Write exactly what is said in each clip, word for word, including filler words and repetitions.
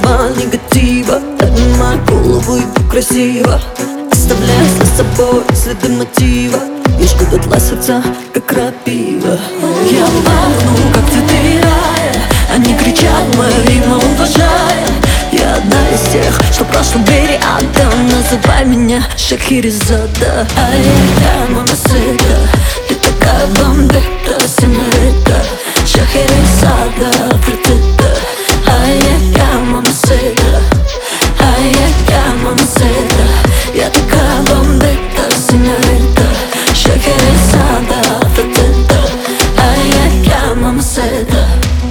лишнего негатива. Поднимай голову и будь красиво, оставляя за собой следы мотива. И что дотла сердца, как крапива. Я пахну, как цветы рая, они кричат мое имя, уважая. Я одна из тех, что в прошлом мире отдам. Называй меня Шахерезада. Ай-яй-яй, мамасита, ты такая бомбита, сеньорита. Шахерезада, фритита. Ай-яй-яй, мамасита, ай-яй-яй, мамасита. Я такая бомбита, сеньорита. Шахерезада, фритита. Ай-яй-яй, мамасита.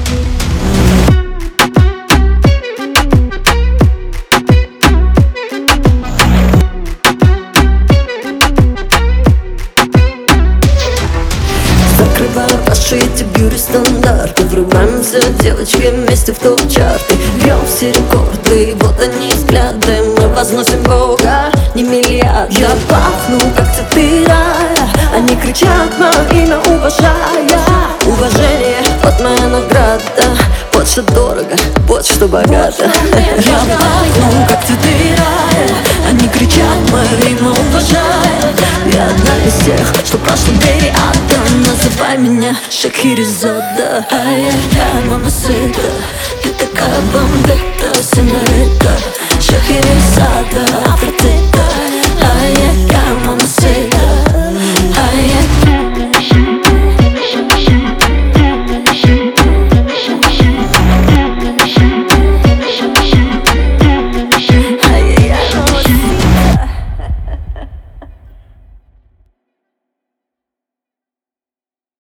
Закрываю ваши эти бьюти-стандарты, врываемся, девочки, вместе в топ-чарты. Бьем все рекорды, вот они взгляды. Мы возносим Бога, не миллиарды. Я пахну, как цветы рая, они кричат мое имя, уважая. Уважение, вот моя награда. Вот что дорого, вот что богато. Я пахну, как цветы рая, они кричат мое имя, уважая. Я одна из тех, что в прошлом мире отдам. Называй меня Шахерезада. Ай-яй-яй, мамасита, ты такая бомбита, сеньорита. Шахерезада, афродита.